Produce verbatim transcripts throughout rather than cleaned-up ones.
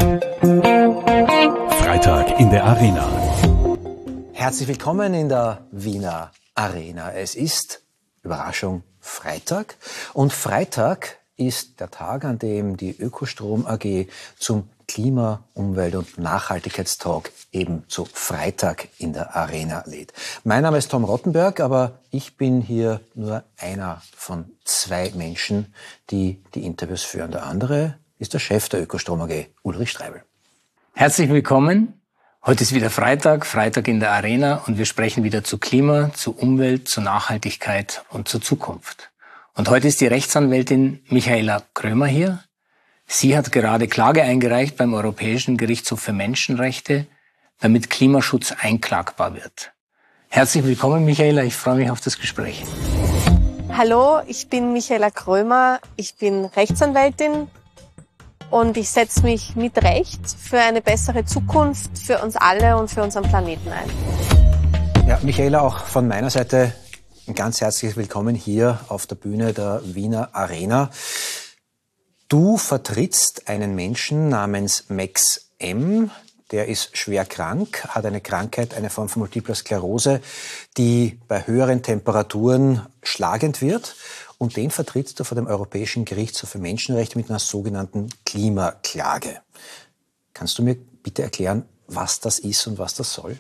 Freitag in der Arena. Herzlich willkommen in der Wiener Arena. Es ist, Überraschung, Freitag. Und Freitag ist der Tag, an dem die Ökostrom A G zum Klima-, Umwelt- und Nachhaltigkeitstalk eben zu Freitag in der Arena lädt. Mein Name ist Tom Rottenberg, aber ich bin hier nur einer von zwei Menschen, die die Interviews führen. Der andere ist der Chef der Ökostrom A G, Ulrich Streibel. Herzlich willkommen. Heute ist wieder Freitag, Freitag in der Arena, und wir sprechen wieder zu Klima, zu Umwelt, zu Nachhaltigkeit und zur Zukunft. Und heute ist die Rechtsanwältin Michaela Krömer hier. Sie hat gerade Klage eingereicht beim Europäischen Gerichtshof für Menschenrechte, damit Klimaschutz einklagbar wird. Herzlich willkommen, Michaela. Ich freue mich auf das Gespräch. Hallo, ich bin Michaela Krömer. Ich bin Rechtsanwältin und ich setze mich mit Recht für eine bessere Zukunft für uns alle und für unseren Planeten ein. Ja, Michaela, auch von meiner Seite ein ganz herzliches Willkommen hier auf der Bühne der Wiener Arena. Du vertrittst einen Menschen namens Max M., der ist schwer krank, hat eine Krankheit, eine Form von Multipler Sklerose, die bei höheren Temperaturen schlagend wird. Und den vertrittst du vor dem Europäischen Gerichtshof für Menschenrechte mit einer sogenannten Klimaklage. Kannst du mir bitte erklären, was das ist und was das soll?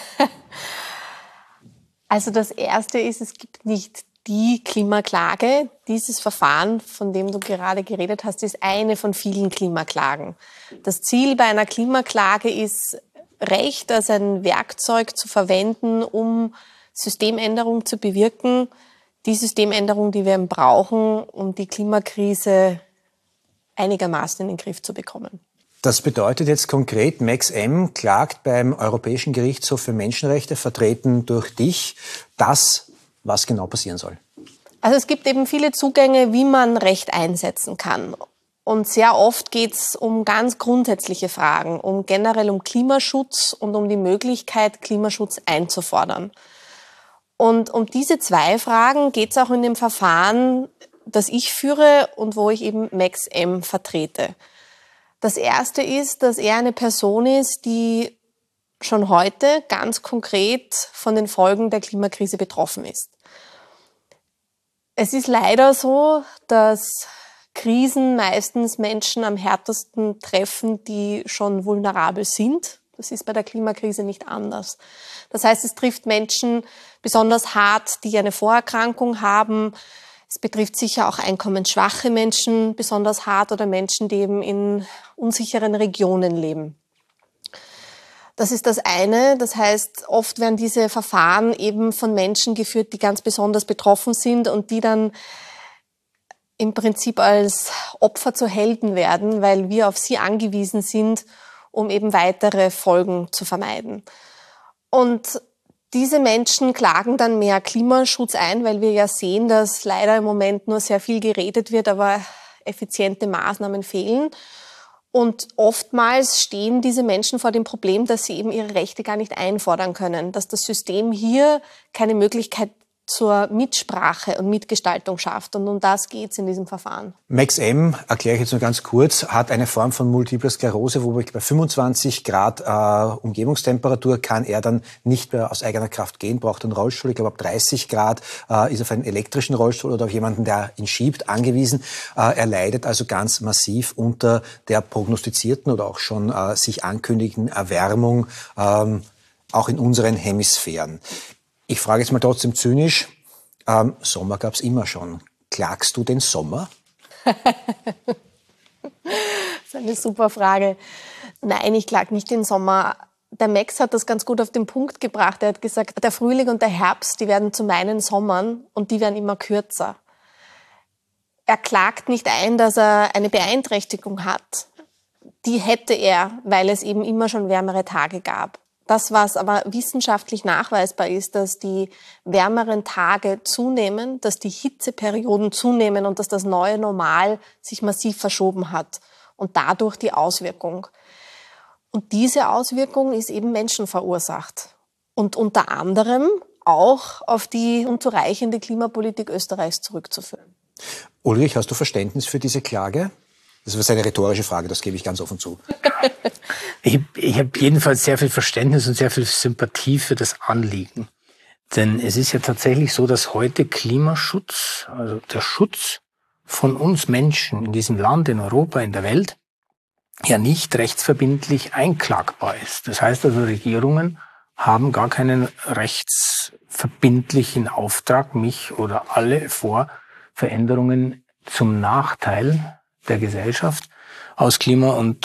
Also das Erste ist, es gibt nicht die Klimaklage. Dieses Verfahren, von dem du gerade geredet hast, ist eine von vielen Klimaklagen. Das Ziel bei einer Klimaklage ist, Recht als ein Werkzeug zu verwenden, um Systemänderung zu bewirken. Die Systemänderung, die wir brauchen, um die Klimakrise einigermaßen in den Griff zu bekommen. Das bedeutet jetzt konkret, Max M. klagt beim Europäischen Gerichtshof für Menschenrechte, vertreten durch dich, das, was genau passieren soll. Also es gibt eben viele Zugänge, wie man Recht einsetzen kann. Und sehr oft geht es um ganz grundsätzliche Fragen, um generell um Klimaschutz und um die Möglichkeit, Klimaschutz einzufordern. Und um diese zwei Fragen geht es auch in dem Verfahren, das ich führe und wo ich eben Max M. vertrete. Das Erste ist, dass er eine Person ist, die schon heute ganz konkret von den Folgen der Klimakrise betroffen ist. Es ist leider so, dass Krisen meistens Menschen am härtesten treffen, die schon vulnerabel sind. Das ist bei der Klimakrise nicht anders. Das heißt, es trifft Menschen besonders hart, die eine Vorerkrankung haben. Es betrifft sicher auch einkommensschwache Menschen besonders hart oder Menschen, die eben in unsicheren Regionen leben. Das ist das eine. Das heißt, oft werden diese Verfahren eben von Menschen geführt, die ganz besonders betroffen sind und die dann im Prinzip als Opfer zu Helden werden, weil wir auf sie angewiesen sind, um eben weitere Folgen zu vermeiden. Und diese Menschen klagen dann mehr Klimaschutz ein, weil wir ja sehen, dass leider im Moment nur sehr viel geredet wird, aber effiziente Maßnahmen fehlen. Und oftmals stehen diese Menschen vor dem Problem, dass sie eben ihre Rechte gar nicht einfordern können, dass das System hier keine Möglichkeit zur Mitsprache und Mitgestaltung schafft. Und um das geht es in diesem Verfahren. Max M., erkläre ich jetzt nur ganz kurz, hat eine Form von Multipler Sklerose, wo bei fünfundzwanzig Grad äh, Umgebungstemperatur kann er dann nicht mehr aus eigener Kraft gehen, braucht einen Rollstuhl. Ich glaube, ab dreißig Grad äh, ist auf einen elektrischen Rollstuhl oder auf jemanden, der ihn schiebt, angewiesen. Äh, er leidet also ganz massiv unter der prognostizierten oder auch schon äh, sich ankündigenden Erwärmung, ähm, auch in unseren Hemisphären. Ich frage jetzt mal trotzdem zynisch, ähm, Sommer gab es immer schon. Klagst du den Sommer? Das ist eine super Frage. Nein, ich klage nicht den Sommer. Der Max hat das ganz gut auf den Punkt gebracht. Er hat gesagt, der Frühling und der Herbst, die werden zu meinen Sommern und die werden immer kürzer. Er klagt nicht ein, dass er eine Beeinträchtigung hat. Die hätte er, weil es eben immer schon wärmere Tage gab. Das, was aber wissenschaftlich nachweisbar ist, dass die wärmeren Tage zunehmen, dass die Hitzeperioden zunehmen und dass das neue Normal sich massiv verschoben hat und dadurch die Auswirkung. Und diese Auswirkung ist eben menschenverursacht und unter anderem auch auf die unzureichende Klimapolitik Österreichs zurückzuführen. Ulrich, hast du Verständnis für diese Klage? Das ist eine rhetorische Frage, das gebe ich ganz offen zu. Ich, ich habe jedenfalls sehr viel Verständnis und sehr viel Sympathie für das Anliegen. Denn es ist ja tatsächlich so, dass heute Klimaschutz, also der Schutz von uns Menschen in diesem Land, in Europa, in der Welt, ja nicht rechtsverbindlich einklagbar ist. Das heißt also, Regierungen haben gar keinen rechtsverbindlichen Auftrag, mich oder alle vor Veränderungen zum Nachteil der Gesellschaft aus Klima- und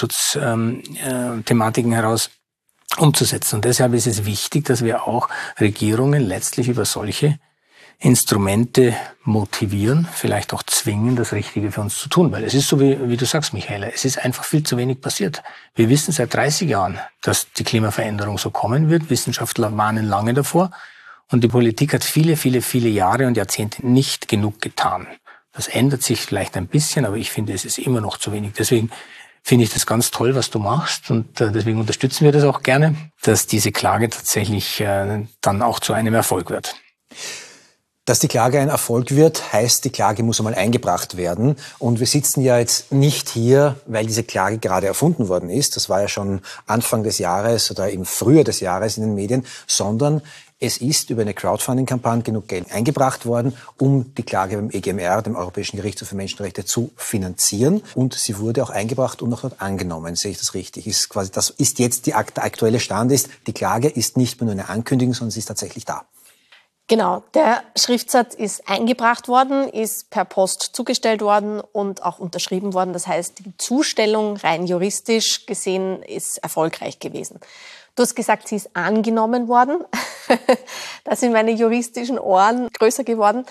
Umweltschutzthematiken ähm, äh, heraus umzusetzen. Und deshalb ist es wichtig, dass wir auch Regierungen letztlich über solche Instrumente motivieren, vielleicht auch zwingen, das Richtige für uns zu tun. Weil es ist so, wie, wie du sagst, Michaela, es ist einfach viel zu wenig passiert. Wir wissen seit dreißig Jahren, dass die Klimaveränderung so kommen wird. Wissenschaftler warnen lange davor. Und die Politik hat viele, viele, viele Jahre und Jahrzehnte nicht genug getan. Das ändert sich vielleicht ein bisschen, aber ich finde, es ist immer noch zu wenig. Deswegen finde ich das ganz toll, was du machst. Und äh, deswegen unterstützen wir das auch gerne, dass diese Klage tatsächlich äh, dann auch zu einem Erfolg wird. Dass die Klage ein Erfolg wird, heißt, die Klage muss einmal eingebracht werden. Und wir sitzen ja jetzt nicht hier, weil diese Klage gerade erfunden worden ist. Das war ja schon Anfang des Jahres oder im Frühjahr des Jahres in den Medien, sondern es ist über eine Crowdfunding-Kampagne genug Geld eingebracht worden, um die Klage beim E G M R, dem Europäischen Gerichtshof für Menschenrechte, zu finanzieren. Und sie wurde auch eingebracht und auch dort angenommen. Sehe ich das richtig? Ist quasi, das ist jetzt die, der aktuelle Stand ist. Die Klage ist nicht mehr nur eine Ankündigung, sondern sie ist tatsächlich da. Genau, der Schriftsatz ist eingebracht worden, ist per Post zugestellt worden und auch unterschrieben worden. Das heißt, die Zustellung rein juristisch gesehen ist erfolgreich gewesen. Du hast gesagt, sie ist angenommen worden. Da sind meine juristischen Ohren größer geworden.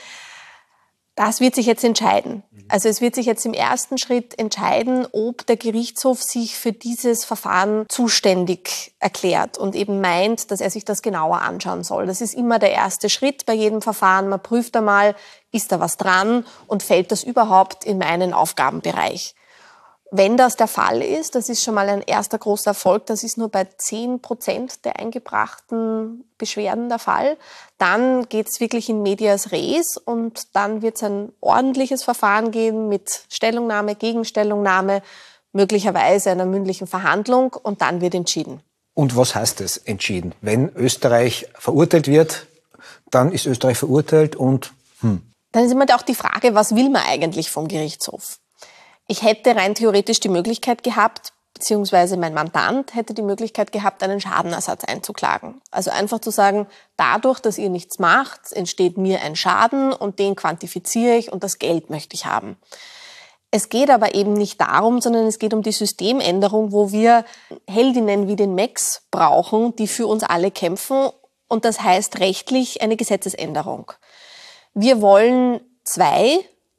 Das wird sich jetzt entscheiden. Also es wird sich jetzt im ersten Schritt entscheiden, ob der Gerichtshof sich für dieses Verfahren zuständig erklärt und eben meint, dass er sich das genauer anschauen soll. Das ist immer der erste Schritt bei jedem Verfahren. Man prüft einmal, ist da was dran und fällt das überhaupt in meinen Aufgabenbereich. Wenn das der Fall ist, das ist schon mal ein erster großer Erfolg, das ist nur bei zehn Prozent der eingebrachten Beschwerden der Fall, dann geht's wirklich in medias res und dann wird's ein ordentliches Verfahren geben mit Stellungnahme, Gegenstellungnahme, möglicherweise einer mündlichen Verhandlung und dann wird entschieden. Und was heißt es, entschieden? Wenn Österreich verurteilt wird, dann ist Österreich verurteilt und hm. Dann ist immer auch die Frage, was will man eigentlich vom Gerichtshof? Ich hätte rein theoretisch die Möglichkeit gehabt, beziehungsweise mein Mandant hätte die Möglichkeit gehabt, einen Schadenersatz einzuklagen. Also einfach zu sagen, dadurch, dass ihr nichts macht, entsteht mir ein Schaden und den quantifiziere ich und das Geld möchte ich haben. Es geht aber eben nicht darum, sondern es geht um die Systemänderung, wo wir Heldinnen wie den Max brauchen, die für uns alle kämpfen. Und das heißt rechtlich eine Gesetzesänderung. Wir wollen zwei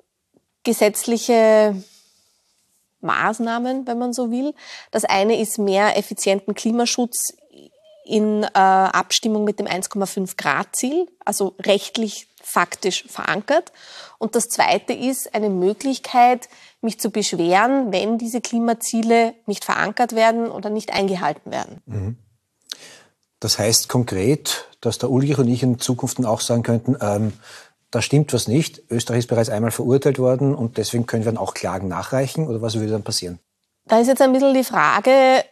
gesetzliche Maßnahmen, wenn man so will. Das eine ist mehr effizienten Klimaschutz in äh, Abstimmung mit dem eins Komma fünf Grad Ziel, also rechtlich faktisch verankert. Und das zweite ist eine Möglichkeit, mich zu beschweren, wenn diese Klimaziele nicht verankert werden oder nicht eingehalten werden. Mhm. Das heißt konkret, dass der Ulrich und ich in Zukunft auch sagen könnten, ähm, da stimmt was nicht. Österreich ist bereits einmal verurteilt worden und deswegen können wir dann auch Klagen nachreichen. Oder was würde dann passieren? Da ist jetzt ein bisschen die Frage,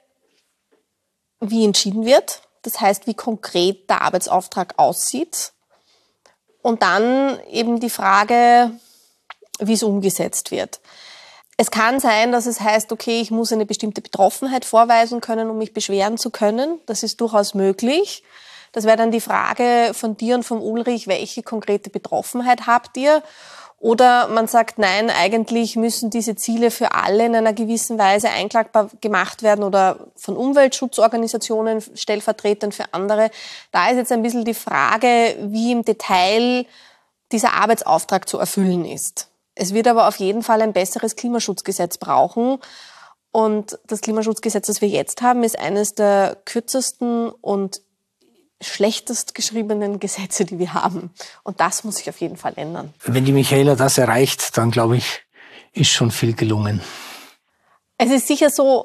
wie entschieden wird. Das heißt, wie konkret der Arbeitsauftrag aussieht. Und dann eben die Frage, wie es umgesetzt wird. Es kann sein, dass es heißt, okay, ich muss eine bestimmte Betroffenheit vorweisen können, um mich beschweren zu können. Das ist durchaus möglich. Das wäre dann die Frage von dir und vom Ulrich, welche konkrete Betroffenheit habt ihr? Oder man sagt, nein, eigentlich müssen diese Ziele für alle in einer gewissen Weise einklagbar gemacht werden oder von Umweltschutzorganisationen, Stellvertretern für andere. Da ist jetzt ein bisschen die Frage, wie im Detail dieser Arbeitsauftrag zu erfüllen ist. Es wird aber auf jeden Fall ein besseres Klimaschutzgesetz brauchen. Und das Klimaschutzgesetz, das wir jetzt haben, ist eines der kürzesten und schlechtest geschriebenen Gesetze, die wir haben. Und das muss sich auf jeden Fall ändern. Wenn die Michaela das erreicht, dann glaube ich, ist schon viel gelungen. Es ist sicher so,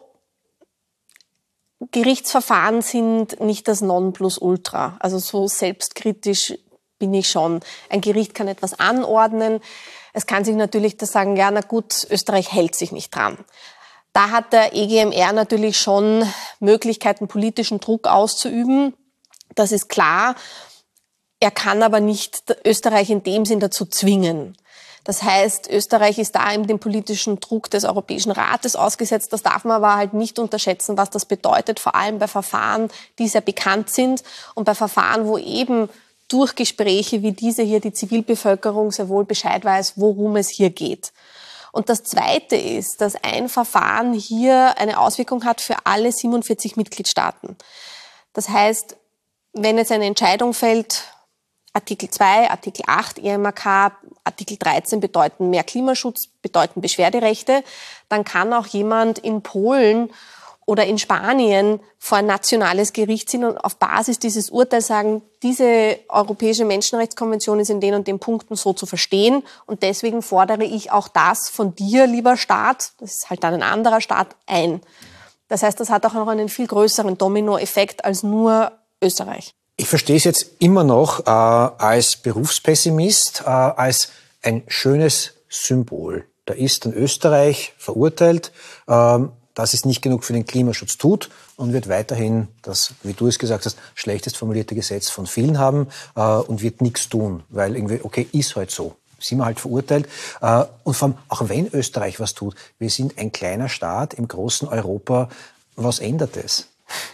Gerichtsverfahren sind nicht das Nonplusultra. Also so selbstkritisch bin ich schon. Ein Gericht kann etwas anordnen. Es kann sich natürlich das sagen, ja, na gut, Österreich hält sich nicht dran. Da hat der E G M R natürlich schon Möglichkeiten, politischen Druck auszuüben. Das ist klar. Er kann aber nicht Österreich in dem Sinn dazu zwingen. Das heißt, Österreich ist da eben dem politischen Druck des Europäischen Rates ausgesetzt. Das darf man aber halt nicht unterschätzen, was das bedeutet, vor allem bei Verfahren, die sehr bekannt sind und bei Verfahren, wo eben durch Gespräche wie diese hier die Zivilbevölkerung sehr wohl Bescheid weiß, worum es hier geht. Und das Zweite ist, dass ein Verfahren hier eine Auswirkung hat für alle siebenundvierzig Mitgliedstaaten. Das heißt, wenn jetzt eine Entscheidung fällt, Artikel zwei, Artikel acht E M A K, Artikel dreizehn bedeuten mehr Klimaschutz, bedeuten Beschwerderechte, dann kann auch jemand in Polen oder in Spanien vor ein nationales Gericht ziehen und auf Basis dieses Urteils sagen, diese Europäische Menschenrechtskonvention ist in den und den Punkten so zu verstehen und deswegen fordere ich auch das von dir, lieber Staat, das ist halt dann ein anderer Staat, ein. Das heißt, das hat auch noch einen viel größeren Dominoeffekt als nur Österreich. Ich verstehe es jetzt immer noch äh, als Berufspessimist, äh, als ein schönes Symbol. Da ist dann Österreich verurteilt, äh, dass es nicht genug für den Klimaschutz tut und wird weiterhin das, wie du es gesagt hast, schlechtest formulierte Gesetz von vielen haben äh, und wird nichts tun, weil irgendwie, okay, ist halt so. Sind wir halt verurteilt. Äh, und vor allem, auch wenn Österreich was tut, wir sind ein kleiner Staat im großen Europa. Was ändert es?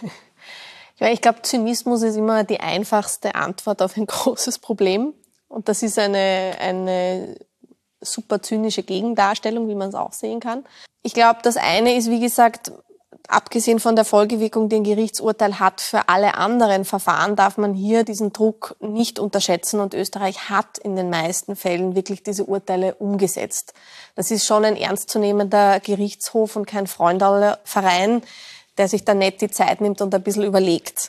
Ja, ich glaube, Zynismus ist immer die einfachste Antwort auf ein großes Problem. Und das ist eine, eine super zynische Gegendarstellung, wie man es auch sehen kann. Ich glaube, das eine ist, wie gesagt, abgesehen von der Folgewirkung, die ein Gerichtsurteil hat, für alle anderen Verfahren darf man hier diesen Druck nicht unterschätzen. Und Österreich hat in den meisten Fällen wirklich diese Urteile umgesetzt. Das ist schon ein ernstzunehmender Gerichtshof und kein Freundelverein, der sich dann nicht die Zeit nimmt und ein bisschen überlegt.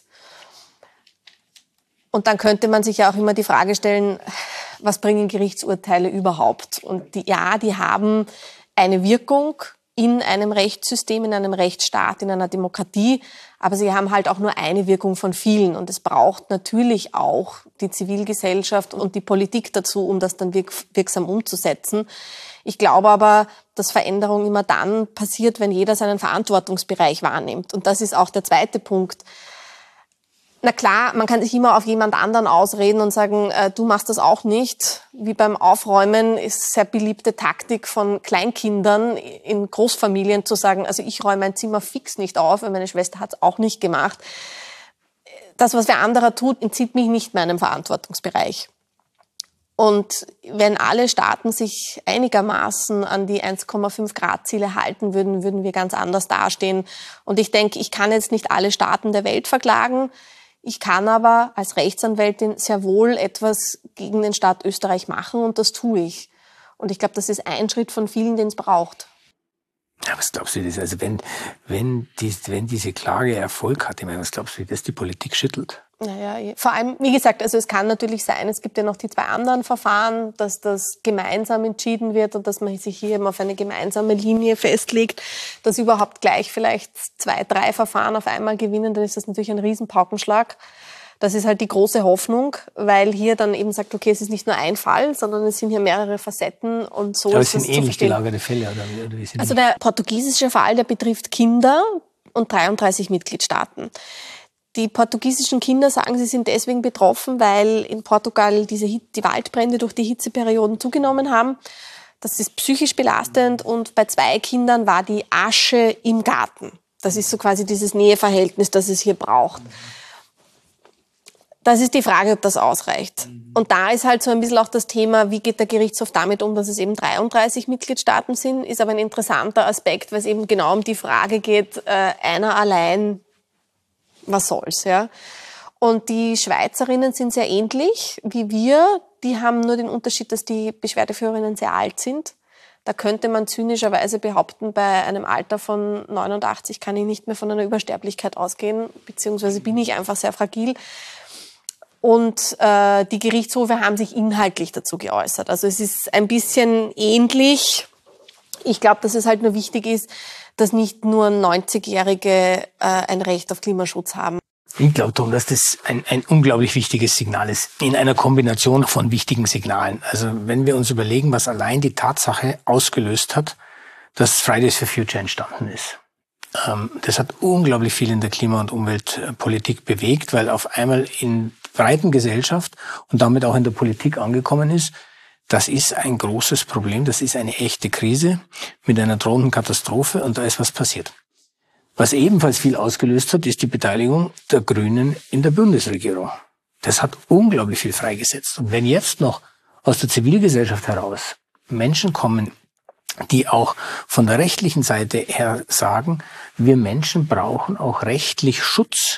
Und dann könnte man sich ja auch immer die Frage stellen, was bringen Gerichtsurteile überhaupt? Und die, ja, die haben eine Wirkung in einem Rechtssystem, in einem Rechtsstaat, in einer Demokratie, aber sie haben halt auch nur eine Wirkung von vielen. Und es braucht natürlich auch die Zivilgesellschaft und die Politik dazu, um das dann wirk- wirksam umzusetzen. Ich glaube aber, dass Veränderung immer dann passiert, wenn jeder seinen Verantwortungsbereich wahrnimmt. Und das ist auch der zweite Punkt. Na klar, man kann sich immer auf jemand anderen ausreden und sagen, äh, du machst das auch nicht. Wie beim Aufräumen ist sehr beliebte Taktik von Kleinkindern in Großfamilien zu sagen, also ich räume mein Zimmer fix nicht auf, weil meine Schwester hat es auch nicht gemacht. Das, was wer anderer tut, entzieht mich nicht meinem Verantwortungsbereich. Und wenn alle Staaten sich einigermaßen an die eins Komma fünf Grad Ziele halten würden, würden wir ganz anders dastehen. Und ich denke, ich kann jetzt nicht alle Staaten der Welt verklagen. Ich kann aber als Rechtsanwältin sehr wohl etwas gegen den Staat Österreich machen und das tue ich. Und ich glaube, das ist ein Schritt von vielen, den es braucht. Ja, was glaubst du, das? Also wenn, wenn, die, wenn diese Klage Erfolg hat, ich meine, was glaubst du, wie das die Politik schüttelt? Naja, vor allem, wie gesagt, also es kann natürlich sein, es gibt ja noch die zwei anderen Verfahren, dass das gemeinsam entschieden wird und dass man sich hier eben auf eine gemeinsame Linie festlegt, dass überhaupt gleich vielleicht zwei, drei Verfahren auf einmal gewinnen, dann ist das natürlich ein Riesenpaukenschlag. Das ist halt die große Hoffnung, weil hier dann eben sagt, okay, es ist nicht nur ein Fall, sondern es sind hier mehrere Facetten und so Aber ist es es sind ähnlich gelagerte Fälle, oder, oder wie sind Also die? der portugiesische Fall, der betrifft Kinder und dreiunddreißig Mitgliedstaaten. Die portugiesischen Kinder sagen, sie sind deswegen betroffen, weil in Portugal diese Hit- die Waldbrände durch die Hitzeperioden zugenommen haben. Das ist psychisch belastend und bei zwei Kindern war die Asche im Garten. Das ist so quasi dieses Näheverhältnis, das es hier braucht. Das ist die Frage, ob das ausreicht. Und da ist halt so ein bisschen auch das Thema, wie geht der Gerichtshof damit um, dass es eben dreiunddreißig Mitgliedstaaten sind, ist aber ein interessanter Aspekt, weil es eben genau um die Frage geht, äh, einer allein, was soll's, ja. Und die Schweizerinnen sind sehr ähnlich wie wir. Die haben nur den Unterschied, dass die Beschwerdeführerinnen sehr alt sind. Da könnte man zynischerweise behaupten, bei einem Alter von neunundachtzig kann ich nicht mehr von einer Übersterblichkeit ausgehen, beziehungsweise bin ich einfach sehr fragil. Und äh, die Gerichtshofe haben sich inhaltlich dazu geäußert. Also es ist ein bisschen ähnlich. Ich glaube, dass es halt nur wichtig ist, dass nicht nur neunzigjährige äh, ein Recht auf Klimaschutz haben. Ich glaube, Tom, dass das ein, ein unglaublich wichtiges Signal ist, in einer Kombination von wichtigen Signalen. Also wenn wir uns überlegen, was allein die Tatsache ausgelöst hat, dass Fridays for Future entstanden ist. Ähm, das hat unglaublich viel in der Klima- und Umweltpolitik bewegt, weil auf einmal in breiten Gesellschaft und damit auch in der Politik angekommen ist, das ist ein großes Problem, das ist eine echte Krise mit einer drohenden Katastrophe und da ist was passiert. Was ebenfalls viel ausgelöst hat, ist die Beteiligung der Grünen in der Bundesregierung. Das hat unglaublich viel freigesetzt. Und wenn jetzt noch aus der Zivilgesellschaft heraus Menschen kommen, die auch von der rechtlichen Seite her sagen, wir Menschen brauchen auch rechtlich Schutz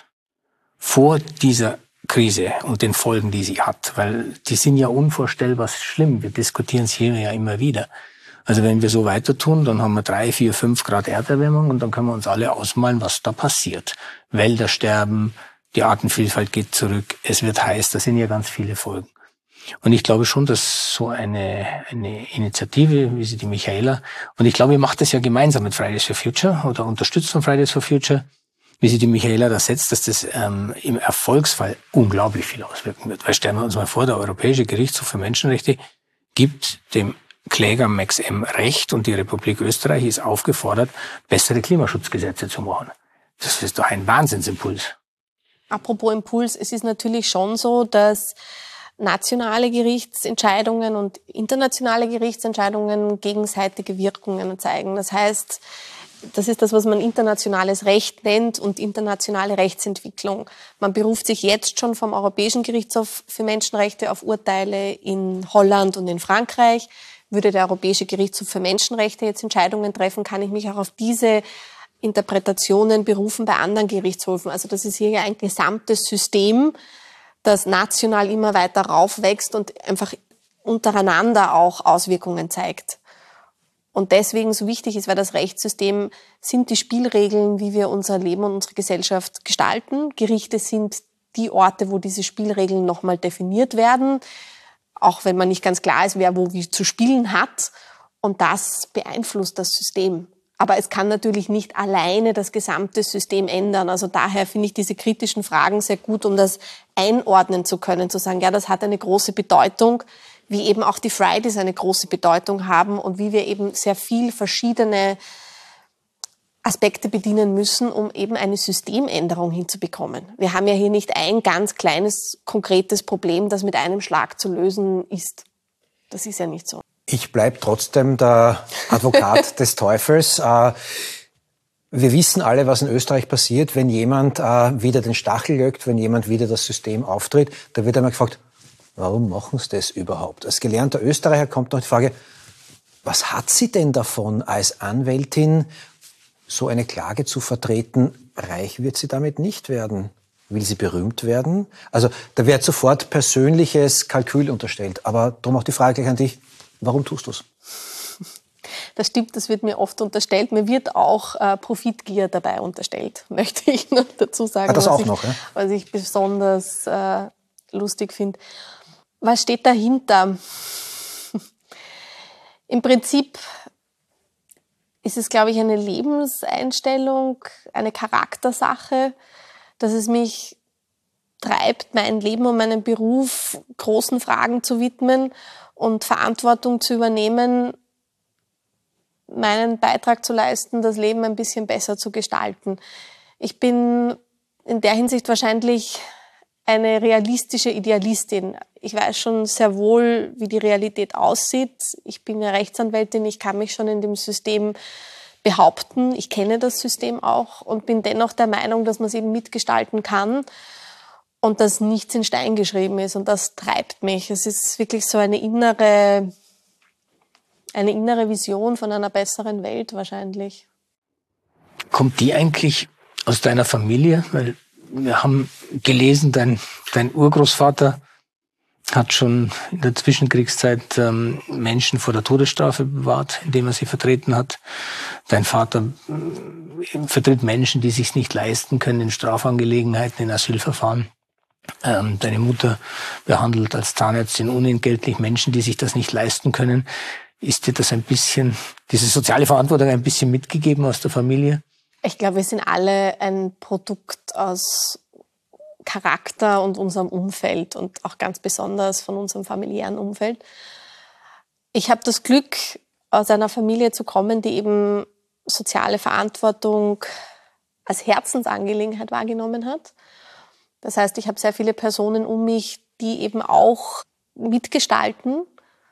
vor dieser Krise und den Folgen, die sie hat, weil die sind ja unvorstellbar schlimm. Wir diskutieren es hier ja immer wieder. Also wenn wir so weiter tun, dann haben wir drei, vier, fünf Grad Erderwärmung und dann können wir uns alle ausmalen, was da passiert. Wälder sterben, die Artenvielfalt geht zurück, es wird heiß, da sind ja ganz viele Folgen. Und ich glaube schon, dass so eine, eine Initiative, wie sie die Michaela, und ich glaube, ihr macht das ja gemeinsam mit Fridays for Future oder unterstützt von Fridays for Future, wie sie die Michaela da setzt, dass das ähm, im Erfolgsfall unglaublich viel auswirken wird. Weil stellen wir uns mal vor, der Europäische Gerichtshof für Menschenrechte gibt dem Kläger Max M. Recht und die Republik Österreich ist aufgefordert, bessere Klimaschutzgesetze zu machen. Das ist doch ein Wahnsinnsimpuls. Apropos Impuls, es ist natürlich schon so, dass nationale Gerichtsentscheidungen und internationale Gerichtsentscheidungen gegenseitige Wirkungen zeigen. Das heißt, das ist das, was man internationales Recht nennt und internationale Rechtsentwicklung. Man beruft sich jetzt schon vom Europäischen Gerichtshof für Menschenrechte auf Urteile in Holland und in Frankreich. Würde der Europäische Gerichtshof für Menschenrechte jetzt Entscheidungen treffen, kann ich mich auch auf diese Interpretationen berufen bei anderen Gerichtshöfen. Also das ist hier ja ein gesamtes System, das national immer weiter raufwächst und einfach untereinander auch Auswirkungen zeigt. Und deswegen so wichtig ist, weil das Rechtssystem sind die Spielregeln, wie wir unser Leben und unsere Gesellschaft gestalten. Gerichte sind die Orte, wo diese Spielregeln nochmal definiert werden, auch wenn man nicht ganz klar ist, wer wo wie zu spielen hat. Und das beeinflusst das System. Aber es kann natürlich nicht alleine das gesamte System ändern. Also daher finde ich diese kritischen Fragen sehr gut, um das einordnen zu können, zu sagen, ja, das hat eine große Bedeutung, wie eben auch die Fridays eine große Bedeutung haben und wie wir eben sehr viel verschiedene Aspekte bedienen müssen, um eben eine Systemänderung hinzubekommen. Wir haben ja hier nicht ein ganz kleines, konkretes Problem, das mit einem Schlag zu lösen ist. Das ist ja nicht so. Ich bleibe trotzdem der Advokat des Teufels. Wir wissen alle, was in Österreich passiert, wenn jemand wieder den Stachel lögt, wenn jemand wieder das System auftritt. Da wird einmal gefragt, warum machen Sie das überhaupt? Als gelernter Österreicher kommt noch die Frage, was hat sie denn davon als Anwältin, so eine Klage zu vertreten? Reich wird sie damit nicht werden. Will sie berühmt werden? Also da wird sofort persönliches Kalkül unterstellt. Aber darum auch die Frage gleich an dich, warum tust du es? Das stimmt, das wird mir oft unterstellt. Mir wird auch äh, Profitgier dabei unterstellt, möchte ich noch dazu sagen. Ah, das auch ich, noch, ja? Was ich besonders äh, lustig finde. Was steht dahinter? Im Prinzip ist es, glaube ich, eine Lebenseinstellung, eine Charaktersache, dass es mich treibt, mein Leben und meinen Beruf großen Fragen zu widmen und Verantwortung zu übernehmen, meinen Beitrag zu leisten, das Leben ein bisschen besser zu gestalten. Ich bin in der Hinsicht wahrscheinlich eine realistische Idealistin. Ich weiß schon sehr wohl, wie die Realität aussieht. Ich bin ja Rechtsanwältin, ich kann mich schon in dem System behaupten. Ich kenne das System auch und bin dennoch der Meinung, dass man es eben mitgestalten kann und dass nichts in Stein geschrieben ist. Und das treibt mich. Es ist wirklich so eine innere, eine innere Vision von einer besseren Welt wahrscheinlich. Kommt die eigentlich aus deiner Familie? Weil wir haben gelesen, dein, dein Urgroßvater hat schon in der Zwischenkriegszeit ähm, Menschen vor der Todesstrafe bewahrt, indem er sie vertreten hat. Dein Vater äh, vertritt Menschen, die sich nicht leisten können in Strafangelegenheiten, in Asylverfahren. Ähm, deine Mutter behandelt als Zahnärztin unentgeltlich Menschen, die sich das nicht leisten können. Ist dir das ein bisschen, diese soziale Verantwortung ein bisschen mitgegeben aus der Familie? Ich glaube, wir sind alle ein Produkt aus Charakter und unserem Umfeld und auch ganz besonders von unserem familiären Umfeld. Ich habe das Glück, aus einer Familie zu kommen, die eben soziale Verantwortung als Herzensangelegenheit wahrgenommen hat. Das heißt, ich habe sehr viele Personen um mich, die eben auch mitgestalten,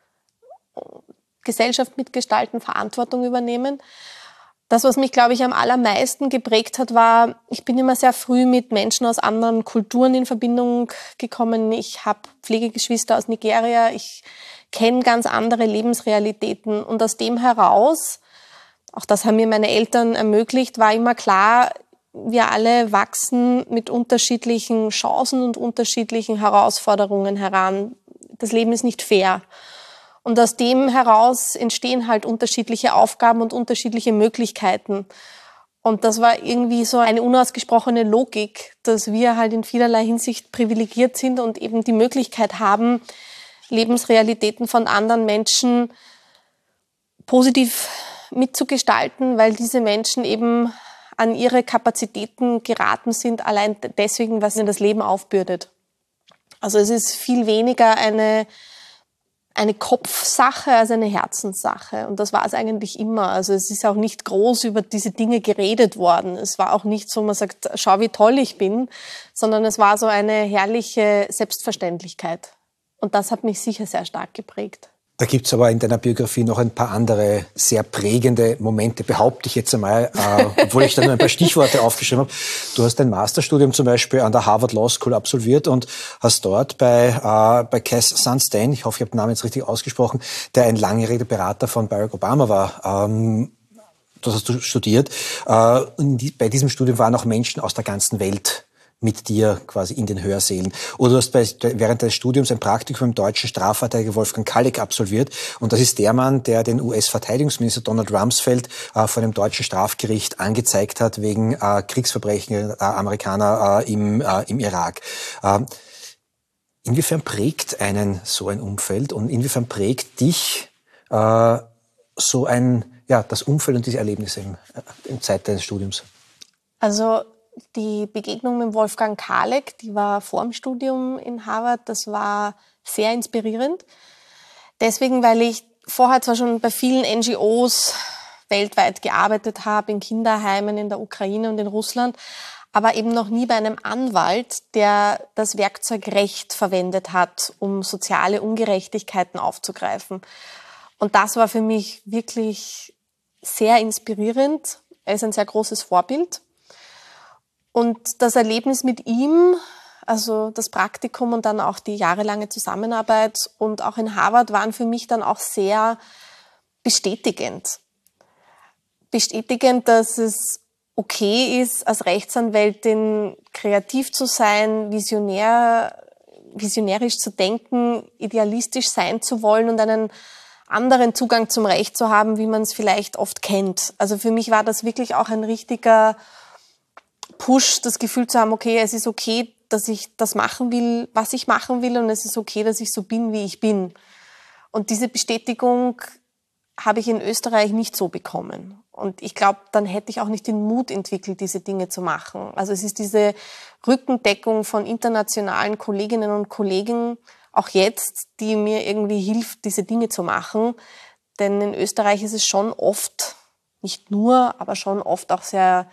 Gesellschaft mitgestalten, Verantwortung übernehmen. Das, was mich, glaube ich, am allermeisten geprägt hat, war, ich bin immer sehr früh mit Menschen aus anderen Kulturen in Verbindung gekommen. Ich habe Pflegegeschwister aus Nigeria, ich kenne ganz andere Lebensrealitäten. Und aus dem heraus, auch das haben mir meine Eltern ermöglicht, war immer klar, wir alle wachsen mit unterschiedlichen Chancen und unterschiedlichen Herausforderungen heran. Das Leben ist nicht fair. Und aus dem heraus entstehen halt unterschiedliche Aufgaben und unterschiedliche Möglichkeiten. Und das war irgendwie so eine unausgesprochene Logik, dass wir halt in vielerlei Hinsicht privilegiert sind und eben die Möglichkeit haben, Lebensrealitäten von anderen Menschen positiv mitzugestalten, weil diese Menschen eben an ihre Kapazitäten geraten sind, allein deswegen, was ihnen das Leben aufbürdet. Also es ist viel weniger eine eine Kopfsache als eine Herzenssache. Und das war es eigentlich immer. Also es ist auch nicht groß über diese Dinge geredet worden. Es war auch nicht so, man sagt, schau, wie toll ich bin, sondern es war so eine herrliche Selbstverständlichkeit. Und das hat mich sicher sehr stark geprägt. Da gibt es aber in deiner Biografie noch ein paar andere sehr prägende Momente, behaupte ich jetzt einmal, äh, obwohl ich da nur ein paar Stichworte aufgeschrieben habe. Du hast dein Masterstudium zum Beispiel an der Harvard Law School absolviert und hast dort bei, äh, bei Cass Sunstein, ich hoffe, ich habe den Namen jetzt richtig ausgesprochen, der ein langjähriger Berater von Barack Obama war, ähm, das hast du studiert. Äh, und die, bei diesem Studium waren auch Menschen aus der ganzen Welt mit dir quasi in den Hörsälen. Oder du hast bei, während des Studiums ein Praktikum im deutschen Strafverteidiger Wolfgang Kalleck absolviert. Und das ist der Mann, der den U S-Verteidigungsminister Donald Rumsfeld äh, vor einem deutschen Strafgericht angezeigt hat wegen äh, Kriegsverbrechen äh, Amerikaner äh, im, äh, im Irak. Äh, inwiefern prägt einen so ein Umfeld und inwiefern prägt dich äh, so ein, ja, das Umfeld und diese Erlebnisse im, äh, in Zeit deines Studiums? Also die Begegnung mit Wolfgang Kalleck, die war vor dem Studium in Harvard, das war sehr inspirierend. Deswegen, weil ich vorher zwar schon bei vielen N G Os weltweit gearbeitet habe, in Kinderheimen in der Ukraine und in Russland, aber eben noch nie bei einem Anwalt, der das Werkzeug Recht verwendet hat, um soziale Ungerechtigkeiten aufzugreifen. Und das war für mich wirklich sehr inspirierend. Er ist ein sehr großes Vorbild. Und das Erlebnis mit ihm, also das Praktikum und dann auch die jahrelange Zusammenarbeit und auch in Harvard waren für mich dann auch sehr bestätigend. Bestätigend, dass es okay ist, als Rechtsanwältin kreativ zu sein, visionär, visionärisch zu denken, idealistisch sein zu wollen und einen anderen Zugang zum Recht zu haben, wie man es vielleicht oft kennt. Also für mich war das wirklich auch ein richtiger Push, das Gefühl zu haben, okay, es ist okay, dass ich das machen will, was ich machen will und es ist okay, dass ich so bin, wie ich bin. Und diese Bestätigung habe ich in Österreich nicht so bekommen. Und ich glaube, dann hätte ich auch nicht den Mut entwickelt, diese Dinge zu machen. Also es ist diese Rückendeckung von internationalen Kolleginnen und Kollegen, auch jetzt, die mir irgendwie hilft, diese Dinge zu machen. Denn in Österreich ist es schon oft, nicht nur, aber schon oft auch sehr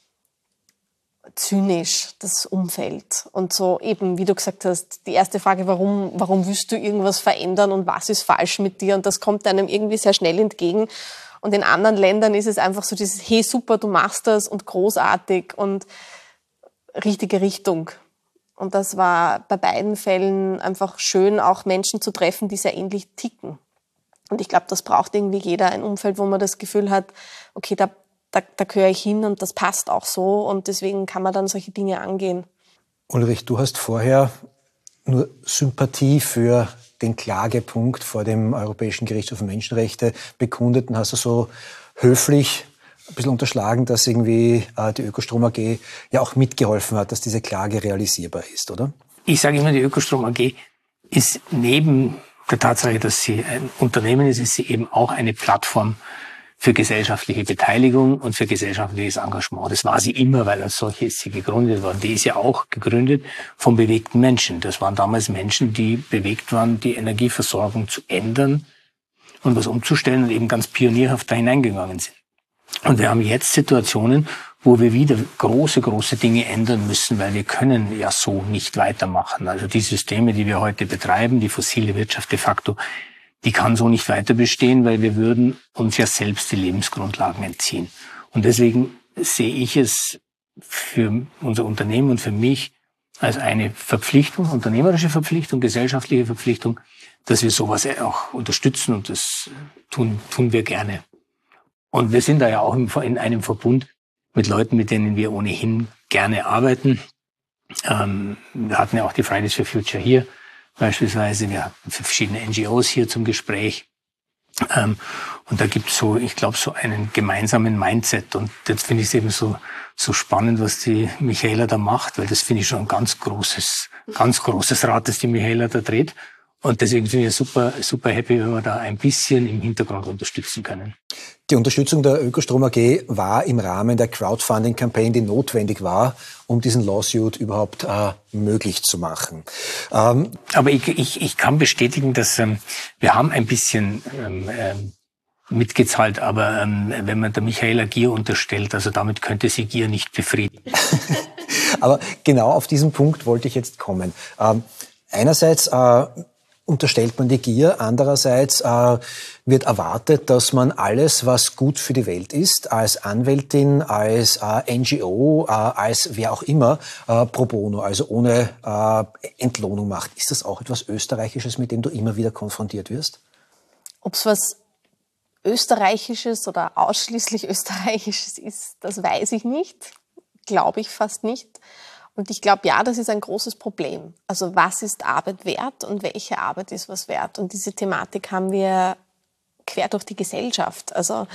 zynisch, das Umfeld. Und so eben, wie du gesagt hast, die erste Frage, warum, warum willst du irgendwas verändern und was ist falsch mit dir? Und das kommt einem irgendwie sehr schnell entgegen. Und in anderen Ländern ist es einfach so dieses, hey, super, du machst das und großartig und richtige Richtung. Und das war bei beiden Fällen einfach schön, auch Menschen zu treffen, die sehr ähnlich ticken. Und ich glaube, das braucht irgendwie jeder, ein Umfeld, wo man das Gefühl hat, okay, da Da, da gehöre ich hin und das passt auch so und deswegen kann man dann solche Dinge angehen. Ulrich, du hast vorher nur Sympathie für den Klagepunkt vor dem Europäischen Gerichtshof für Menschenrechte bekundet und hast du so höflich ein bisschen unterschlagen, dass irgendwie äh, die Ökostrom A G ja auch mitgeholfen hat, dass diese Klage realisierbar ist, oder? Ich sage immer, die Ökostrom A G ist neben der Tatsache, dass sie ein Unternehmen ist, ist sie eben auch eine Plattform für gesellschaftliche Beteiligung und für gesellschaftliches Engagement. Das war sie immer, weil als solche ist sie gegründet worden. Die ist ja auch gegründet von bewegten Menschen. Das waren damals Menschen, die bewegt waren, die Energieversorgung zu ändern und was umzustellen und eben ganz pionierhaft da hineingegangen sind. Und wir haben jetzt Situationen, wo wir wieder große, große Dinge ändern müssen, weil wir können ja so nicht weitermachen. Also die Systeme, die wir heute betreiben, die fossile Wirtschaft de facto, die kann so nicht weiter bestehen, weil wir würden uns ja selbst die Lebensgrundlagen entziehen. Und deswegen sehe ich es für unser Unternehmen und für mich als eine Verpflichtung, unternehmerische Verpflichtung, gesellschaftliche Verpflichtung, dass wir sowas auch unterstützen, und das tun, tun wir gerne. Und wir sind da ja auch in einem Verbund mit Leuten, mit denen wir ohnehin gerne arbeiten. Ähm, wir hatten ja auch die Fridays for Future hier beispielsweise. Wir hatten verschiedene N G Os hier zum Gespräch. Ähm, und da gibt es so, ich glaube, so einen gemeinsamen Mindset. Und jetzt finde ich es eben so, so spannend, was die Michaela da macht, weil das finde ich schon ein ganz großes, ganz großes Rad, das die Michaela da dreht. Und deswegen sind wir super, super happy, wenn wir da ein bisschen im Hintergrund unterstützen können. Die Unterstützung der Ökostrom A G war im Rahmen der Crowdfunding-Kampagne, die notwendig war, um diesen Lawsuit überhaupt äh, möglich zu machen. Ähm Aber ich, ich, ich kann bestätigen, dass ähm, wir haben ein bisschen ähm, ähm, mitgezahlt, aber ähm, wenn man der Michaela Gier unterstellt, also damit könnte sie Gier nicht befriedigen. Aber genau auf diesen Punkt wollte ich jetzt kommen. Ähm, einerseits äh, unterstellt man die Gier, andererseits äh, wird erwartet, dass man alles, was gut für die Welt ist, als Anwältin, als äh, N G O, äh, als wer auch immer, äh, pro bono, also ohne äh, Entlohnung macht. Ist das auch etwas Österreichisches, mit dem du immer wieder konfrontiert wirst? Ob es was Österreichisches oder ausschließlich Österreichisches ist, das weiß ich nicht. Glaube ich fast nicht. Und ich glaube, ja, das ist ein großes Problem. Also was ist Arbeit wert und welche Arbeit ist was wert? Und diese Thematik haben wir quer durch die Gesellschaft. Also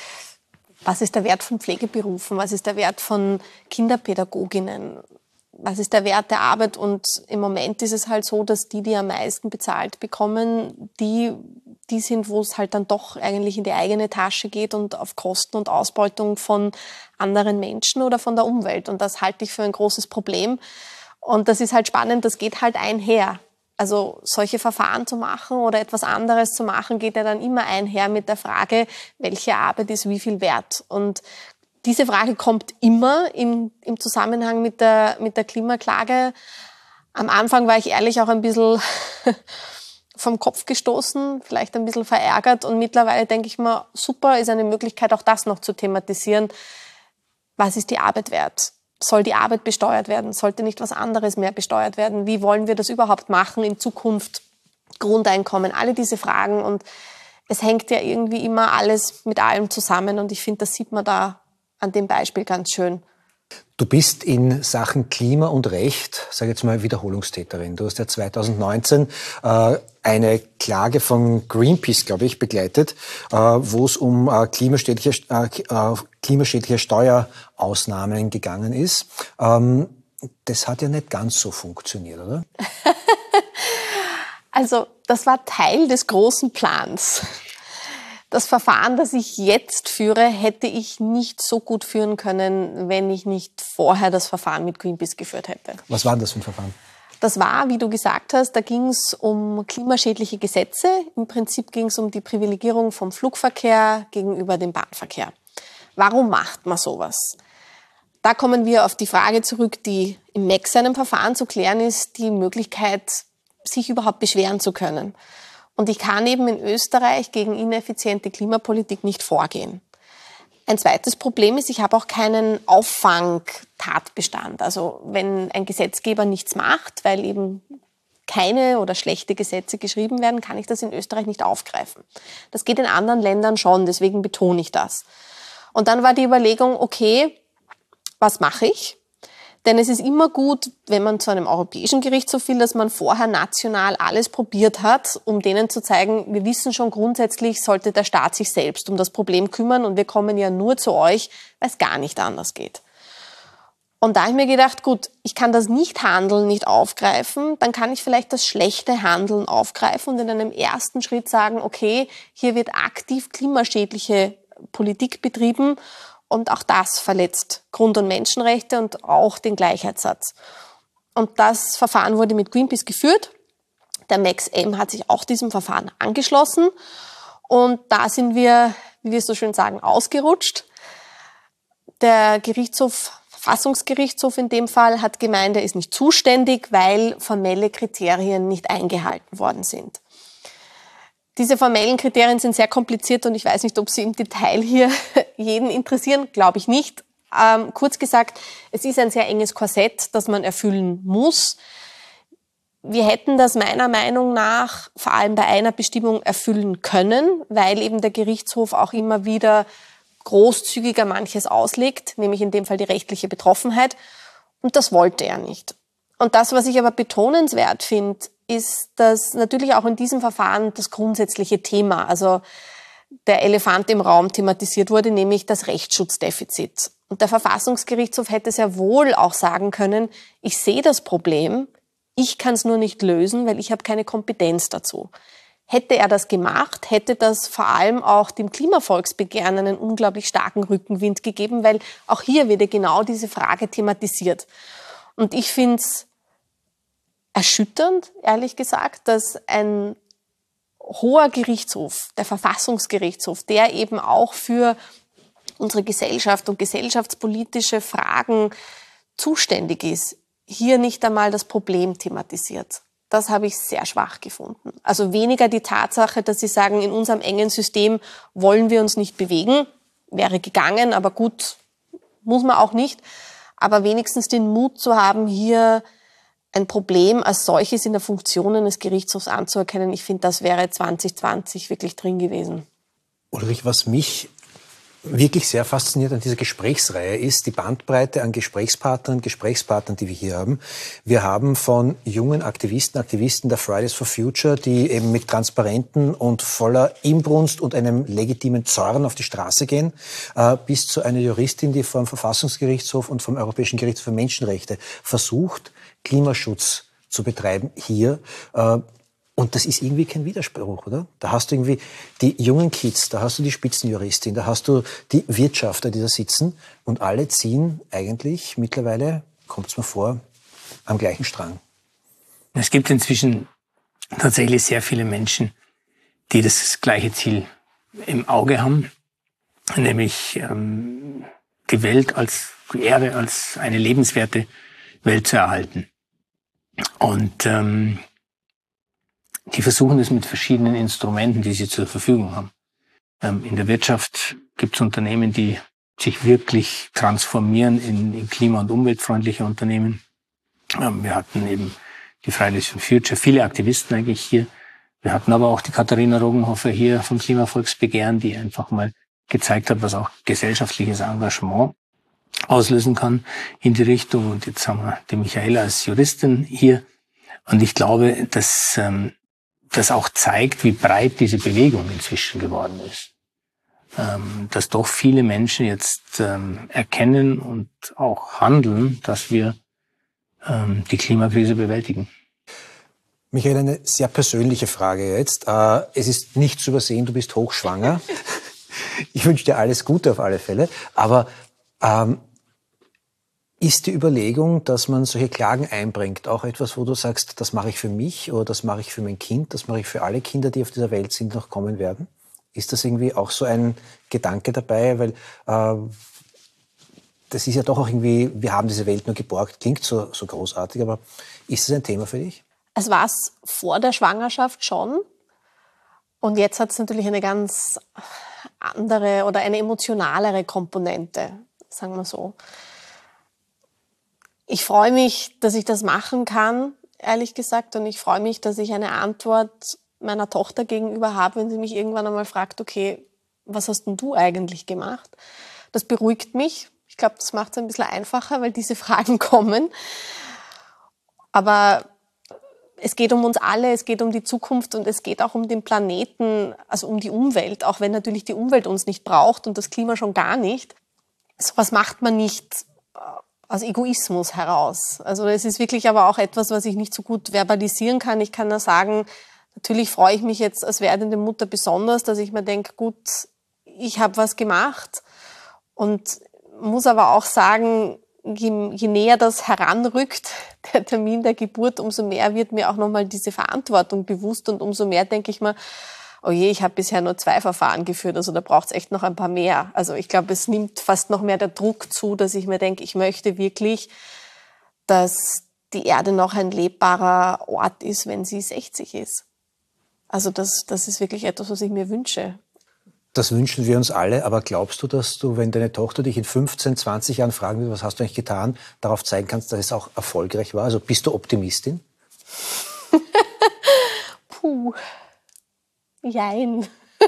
was ist der Wert von Pflegeberufen? Was ist der Wert von Kinderpädagoginnen? Was ist der Wert der Arbeit? Und im Moment ist es halt so, dass die, die am meisten bezahlt bekommen, die, die sind, wo es halt dann doch eigentlich in die eigene Tasche geht und auf Kosten und Ausbeutung von anderen Menschen oder von der Umwelt. Und das halte ich für ein großes Problem. Und das ist halt spannend, das geht halt einher. Also solche Verfahren zu machen oder etwas anderes zu machen, geht ja dann immer einher mit der Frage, welche Arbeit ist wie viel wert. Und diese Frage kommt immer im, im Zusammenhang mit der, mit der Klimaklage. Am Anfang war ich ehrlich auch ein bisschen vom Kopf gestoßen, vielleicht ein bisschen verärgert. Und mittlerweile denke ich mir, super, ist eine Möglichkeit, auch das noch zu thematisieren. Was ist die Arbeit wert? Soll die Arbeit besteuert werden? Sollte nicht was anderes mehr besteuert werden? Wie wollen wir das überhaupt machen in Zukunft? Grundeinkommen, alle diese Fragen. Und es hängt ja irgendwie immer alles mit allem zusammen. Und ich finde, das sieht man da an dem Beispiel ganz schön. Du bist in Sachen Klima und Recht, sage jetzt mal, Wiederholungstäterin. Du hast ja zweitausendneunzehn äh, eine Klage von Greenpeace, glaube ich, begleitet, äh, wo es um äh, klimaschädliche, äh, klimaschädliche Steuerausnahmen gegangen ist. Ähm, das hat ja nicht ganz so funktioniert, oder? Also, das war Teil des großen Plans. Das Verfahren, das ich jetzt führe, hätte ich nicht so gut führen können, wenn ich nicht vorher das Verfahren mit Greenpeace geführt hätte. Was war das für ein Verfahren? Das war, wie du gesagt hast, da ging es um klimaschädliche Gesetze. Im Prinzip ging es um die Privilegierung vom Flugverkehr gegenüber dem Bahnverkehr. Warum macht man sowas? Da kommen wir auf die Frage zurück, die im M E X einem Verfahren zu klären ist, die Möglichkeit, sich überhaupt beschweren zu können. Und ich kann eben in Österreich gegen ineffiziente Klimapolitik nicht vorgehen. Ein zweites Problem ist, ich habe auch keinen Auffangtatbestand. Also wenn ein Gesetzgeber nichts macht, weil eben keine oder schlechte Gesetze geschrieben werden, kann ich das in Österreich nicht aufgreifen. Das geht in anderen Ländern schon, deswegen betone ich das. Und dann war die Überlegung, okay, was mache ich? Denn es ist immer gut, wenn man zu einem europäischen Gerichtshof will, dass man vorher national alles probiert hat, um denen zu zeigen, wir wissen schon grundsätzlich, sollte der Staat sich selbst um das Problem kümmern und wir kommen ja nur zu euch, weil es gar nicht anders geht. Und da habe ich mir gedacht, gut, ich kann das Nichthandeln nicht aufgreifen, dann kann ich vielleicht das schlechte Handeln aufgreifen und in einem ersten Schritt sagen, okay, hier wird aktiv klimaschädliche Politik betrieben. Und auch das verletzt Grund- und Menschenrechte und auch den Gleichheitssatz. Und das Verfahren wurde mit Greenpeace geführt. Der Max M. hat sich auch diesem Verfahren angeschlossen. Und da sind wir, wie wir so schön sagen, ausgerutscht. Der Gerichtshof, Verfassungsgerichtshof in dem Fall, hat gemeint, er ist nicht zuständig, weil formelle Kriterien nicht eingehalten worden sind. Diese formellen Kriterien sind sehr kompliziert und ich weiß nicht, ob sie im Detail hier jeden interessieren, glaube ich nicht. Ähm, kurz gesagt, es ist ein sehr enges Korsett, das man erfüllen muss. Wir hätten das meiner Meinung nach vor allem bei einer Bestimmung erfüllen können, weil eben der Gerichtshof auch immer wieder großzügiger manches auslegt, nämlich in dem Fall die rechtliche Betroffenheit. Und das wollte er nicht. Und das, was ich aber betonenswert finde, ist, dass natürlich auch in diesem Verfahren das grundsätzliche Thema, also der Elefant im Raum thematisiert wurde, nämlich das Rechtsschutzdefizit. Und der Verfassungsgerichtshof hätte sehr wohl auch sagen können, ich sehe das Problem, ich kann es nur nicht lösen, weil ich habe keine Kompetenz dazu. Hätte er das gemacht, hätte das vor allem auch dem Klimavolksbegehren einen unglaublich starken Rückenwind gegeben, weil auch hier wird ja genau diese Frage thematisiert. Und ich finde es erschütternd, ehrlich gesagt, dass ein hoher Gerichtshof, der Verfassungsgerichtshof, der eben auch für unsere Gesellschaft und gesellschaftspolitische Fragen zuständig ist, hier nicht einmal das Problem thematisiert. Das habe ich sehr schwach gefunden. Also weniger die Tatsache, dass Sie sagen, in unserem engen System wollen wir uns nicht bewegen, wäre gegangen, aber gut, muss man auch nicht. Aber wenigstens den Mut zu haben, hier ein Problem als solches in der Funktion eines Gerichtshofs anzuerkennen, ich finde, das wäre zwanzig zwanzig wirklich drin gewesen. Ulrich, was mich wirklich sehr fasziniert an dieser Gesprächsreihe ist die Bandbreite an Gesprächspartnern, Gesprächspartnern, die wir hier haben. Wir haben von jungen Aktivisten, Aktivisten der Fridays for Future, die eben mit Transparenten und voller Inbrunst und einem legitimen Zorn auf die Straße gehen, äh, bis zu einer Juristin, die vom Verfassungsgerichtshof und vom Europäischen Gerichtshof für Menschenrechte versucht, Klimaschutz zu betreiben hier. Äh, Und das ist irgendwie kein Widerspruch, oder? Da hast du irgendwie die jungen Kids, da hast du die Spitzenjuristin, da hast du die Wirtschafter, die da sitzen und alle ziehen eigentlich mittlerweile, kommt es mir vor, am gleichen Strang. Es gibt inzwischen tatsächlich sehr viele Menschen, die das gleiche Ziel im Auge haben, nämlich ähm, die Welt als die Erde als eine lebenswerte Welt zu erhalten. Und ähm, die versuchen es mit verschiedenen Instrumenten, die sie zur Verfügung haben. Ähm, in der Wirtschaft gibt es Unternehmen, die sich wirklich transformieren in, in klima- und umweltfreundliche Unternehmen. Ähm, wir hatten eben die Fridays for Future, viele Aktivisten eigentlich hier. Wir hatten aber auch die Katharina Rogenhofer hier vom Klimavolksbegehren, die einfach mal gezeigt hat, was auch gesellschaftliches Engagement auslösen kann in die Richtung. Und jetzt haben wir die Michaela als Juristin hier. Und ich glaube, dass ähm, das auch zeigt, wie breit diese Bewegung inzwischen geworden ist. Ähm, dass doch viele Menschen jetzt ähm, erkennen und auch handeln, dass wir ähm, die Klimakrise bewältigen. Michael, eine sehr persönliche Frage jetzt. Äh, es ist nicht zu übersehen, du bist hochschwanger. Ich wünsche dir alles Gute auf alle Fälle. Aber ähm, ist die Überlegung, dass man solche Klagen einbringt, auch etwas, wo du sagst, das mache ich für mich oder das mache ich für mein Kind, das mache ich für alle Kinder, die auf dieser Welt sind, noch kommen werden? Ist das irgendwie auch so ein Gedanke dabei? Weil äh, das ist ja doch auch irgendwie, wir haben diese Welt nur geborgt, klingt so, so großartig, aber ist das ein Thema für dich? Es war es vor der Schwangerschaft schon. Und jetzt hat es natürlich eine ganz andere oder eine emotionalere Komponente, sagen wir so. Ich freue mich, dass ich das machen kann, ehrlich gesagt. Und ich freue mich, dass ich eine Antwort meiner Tochter gegenüber habe, wenn sie mich irgendwann einmal fragt, okay, was hast denn du eigentlich gemacht? Das beruhigt mich. Ich glaube, das macht es ein bisschen einfacher, weil diese Fragen kommen. Aber es geht um uns alle, es geht um die Zukunft und es geht auch um den Planeten, also um die Umwelt, auch wenn natürlich die Umwelt uns nicht braucht und das Klima schon gar nicht. Sowas macht man nicht aus Egoismus heraus. Also es ist wirklich aber auch etwas, was ich nicht so gut verbalisieren kann. Ich kann nur sagen, natürlich freue ich mich jetzt als werdende Mutter besonders, dass ich mir denke, gut, ich habe was gemacht und muss aber auch sagen, je, je näher das heranrückt, der Termin der Geburt, umso mehr wird mir auch nochmal diese Verantwortung bewusst und umso mehr denke ich mir, oh je, ich habe bisher nur zwei Verfahren geführt, also da braucht es echt noch ein paar mehr. Also ich glaube, es nimmt fast noch mehr der Druck zu, dass ich mir denke, ich möchte wirklich, dass die Erde noch ein lebbarer Ort ist, wenn sie sechzig ist. Also das, das ist wirklich etwas, was ich mir wünsche. Das wünschen wir uns alle, aber glaubst du, dass du, wenn deine Tochter dich in fünfzehn, zwanzig Jahren fragen will, was hast du eigentlich getan, darauf zeigen kannst, dass es auch erfolgreich war? Also bist du Optimistin? Puh. Jein.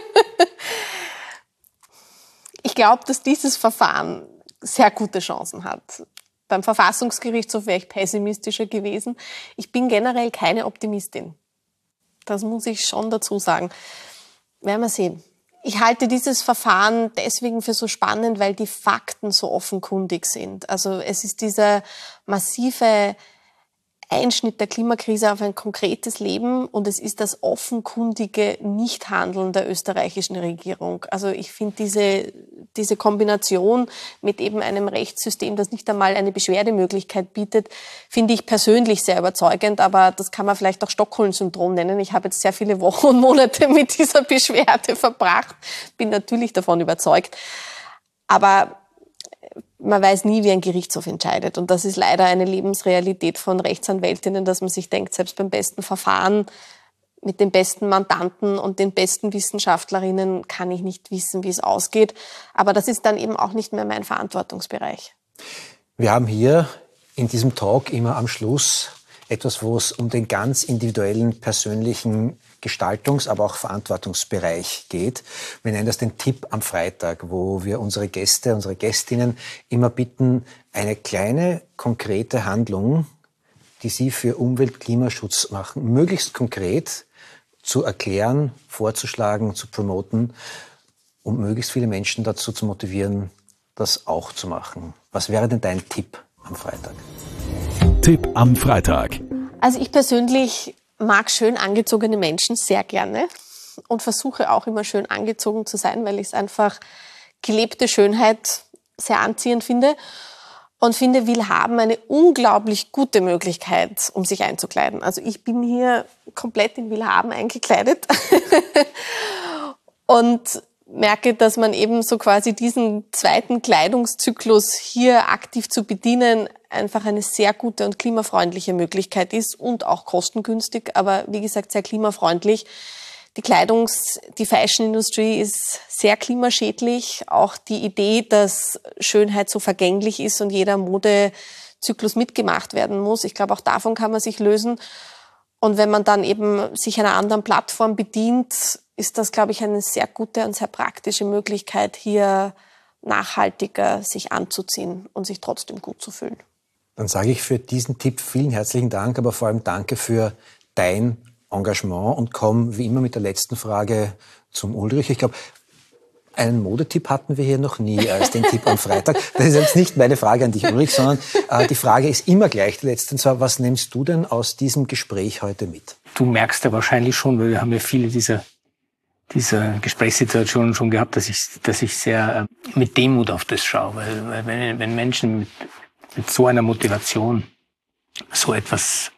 Ich glaube, dass dieses Verfahren sehr gute Chancen hat. Beim Verfassungsgerichtshof wäre ich pessimistischer gewesen. Ich bin generell keine Optimistin. Das muss ich schon dazu sagen. Werden wir sehen. Ich halte dieses Verfahren deswegen für so spannend, weil die Fakten so offenkundig sind. Also es ist dieser massive Einschnitt der Klimakrise auf ein konkretes Leben und es ist das offenkundige Nichthandeln der österreichischen Regierung. Also ich finde diese, diese Kombination mit eben einem Rechtssystem, das nicht einmal eine Beschwerdemöglichkeit bietet, finde ich persönlich sehr überzeugend, aber das kann man vielleicht auch Stockholm-Syndrom nennen. Ich habe jetzt sehr viele Wochen und Monate mit dieser Beschwerde verbracht, bin natürlich davon überzeugt. Aber man weiß nie, wie ein Gerichtshof entscheidet. Und das ist leider eine Lebensrealität von Rechtsanwältinnen, dass man sich denkt, selbst beim besten Verfahren mit den besten Mandanten und den besten Wissenschaftlerinnen kann ich nicht wissen, wie es ausgeht. Aber das ist dann eben auch nicht mehr mein Verantwortungsbereich. Wir haben hier in diesem Talk immer am Schluss etwas, wo es um den ganz individuellen, persönlichen Gestaltungs-, aber auch Verantwortungsbereich geht. Wir nennen das den Tipp am Freitag, wo wir unsere Gäste, unsere Gästinnen immer bitten, eine kleine, konkrete Handlung, die sie für Umwelt-, Klimaschutz machen, möglichst konkret zu erklären, vorzuschlagen, zu promoten, um möglichst viele Menschen dazu zu motivieren, das auch zu machen. Was wäre denn dein Tipp am Freitag? Tipp am Freitag. Also ich persönlich mag schön angezogene Menschen sehr gerne und versuche auch immer schön angezogen zu sein, weil ich es einfach gelebte Schönheit sehr anziehend finde und finde Willhaben eine unglaublich gute Möglichkeit, um sich einzukleiden. Also ich bin hier komplett in Willhaben eingekleidet und merke, dass man eben so quasi diesen zweiten Kleidungszyklus hier aktiv zu bedienen einfach eine sehr gute und klimafreundliche Möglichkeit ist und auch kostengünstig, aber wie gesagt sehr klimafreundlich. Die Kleidungs-, die Fashion-Industrie ist sehr klimaschädlich. Auch die Idee, dass Schönheit so vergänglich ist und jeder Modezyklus mitgemacht werden muss, ich glaube, auch davon kann man sich lösen. Und wenn man dann eben sich einer anderen Plattform bedient, ist das, glaube ich, eine sehr gute und sehr praktische Möglichkeit, hier nachhaltiger sich anzuziehen und sich trotzdem gut zu fühlen. Dann sage ich für diesen Tipp vielen herzlichen Dank, aber vor allem danke für dein Engagement und komme wie immer mit der letzten Frage zum Ulrich. Ich glaube, einen Modetipp hatten wir hier noch nie als den Tipp am Freitag. Das ist jetzt nicht meine Frage an dich, Ulrich, sondern äh, die Frage ist immer gleich, die letzte. Und zwar, was nimmst du denn aus diesem Gespräch heute mit? Du merkst ja wahrscheinlich schon, weil wir haben ja viele dieser, dieser Gesprächssituationen schon gehabt, dass ich, dass ich sehr äh, mit Demut auf das schaue. Weil, weil wenn, wenn Menschen mit, mit so einer Motivation so etwas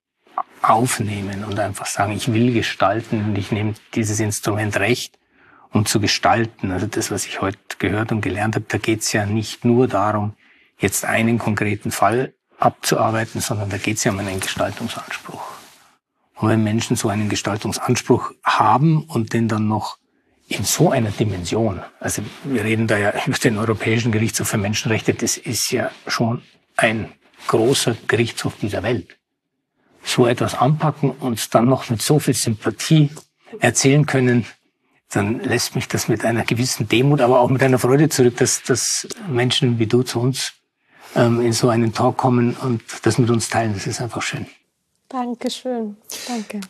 aufnehmen und einfach sagen, ich will gestalten und ich nehme dieses Instrument Recht, um zu gestalten. Also das, was ich heute gehört und gelernt habe, da geht es ja nicht nur darum, jetzt einen konkreten Fall abzuarbeiten, sondern da geht es ja um einen Gestaltungsanspruch. Und wenn Menschen so einen Gestaltungsanspruch haben und den dann noch in so einer Dimension, also wir reden da ja über den Europäischen Gerichtshof für Menschenrechte, das ist ja schon ein großer Gerichtshof dieser Welt. So etwas anpacken und dann noch mit so viel Sympathie erzählen können, dann lässt mich das mit einer gewissen Demut, aber auch mit einer Freude zurück, dass, dass Menschen wie du zu uns ähm, in so einen Talk kommen und das mit uns teilen. Das ist einfach schön. Dankeschön. Danke.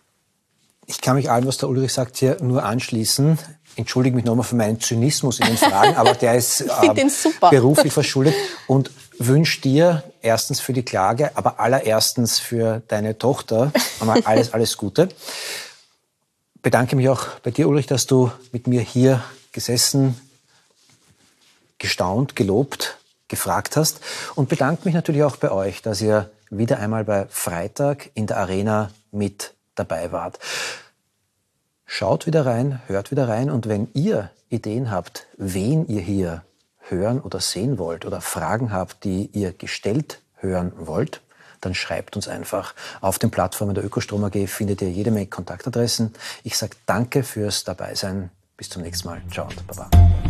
Ich kann mich allem, was der Ulrich sagt, hier nur anschließen. Entschuldige mich nochmal für meinen Zynismus in den Fragen, aber der ist äh, beruflich verschuldet und wünsche dir erstens für die Klage, aber allererstens für deine Tochter alles, alles Gute. Bedanke mich auch bei dir, Ulrich, dass du mit mir hier gesessen, gestaunt, gelobt, gefragt hast und bedanke mich natürlich auch bei euch, dass ihr wieder einmal bei Freitag in der Arena mit dabei wart. Schaut wieder rein, hört wieder rein und wenn ihr Ideen habt, wen ihr hier hören oder sehen wollt oder Fragen habt, die ihr gestellt hören wollt, dann schreibt uns einfach. Auf den Plattformen der Ökostrom A G findet ihr jede Menge Kontaktadressen. Ich sage danke fürs Dabeisein. Bis zum nächsten Mal. Ciao und Baba.